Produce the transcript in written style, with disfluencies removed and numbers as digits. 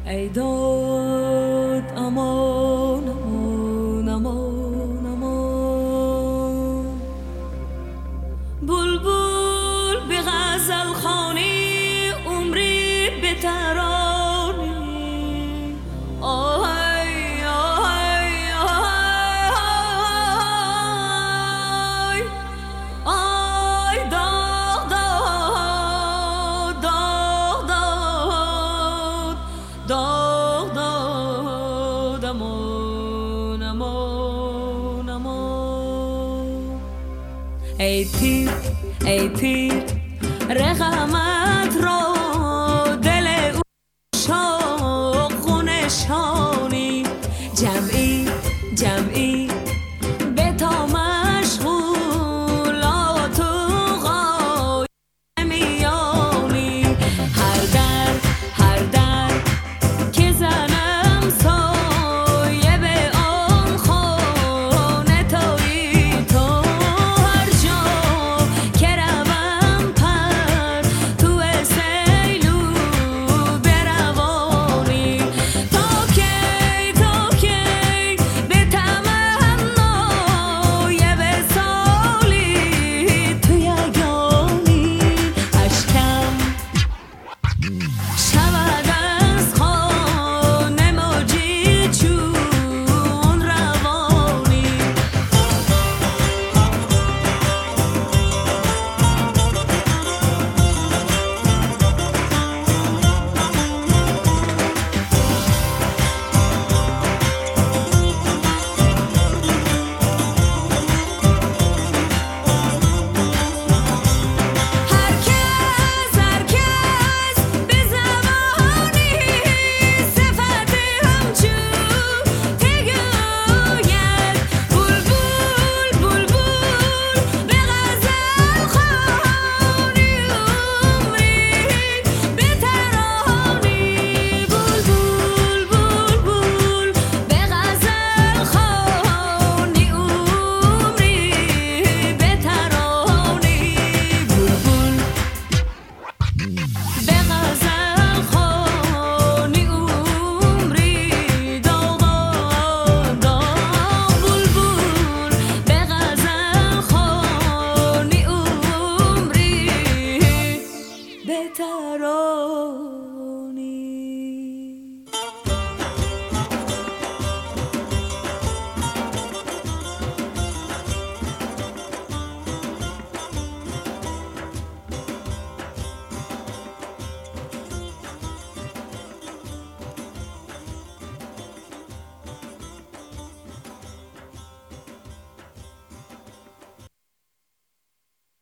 ای داد امان امان امان امان، بلبل به غزل خوانی عمری به ترانه، آهای آهای آهای آی داغ داد داغ داد داغ داد امان امان امان. ای پیر رقمت را دل او شاق نشانی، جمعی به تا مشغولات و غای میانی، هر در که زنم سایه به آن خانه تویی تو، هر جا که روم پر تو سیلو بروانی، تا کی به تمنای وصالی تو یگانی، اشکم شود از خانه موجی چون روانی. هر کس به زبانی صفت همچو تگوید، بلبل به غزل خوانی عمری به ترانی، بلبل به غزل خوانی عمری به ترانی، بلبل به غزل خوانی عمری داغ داغ، بلبل به غزل خوانی عمری به ترانی.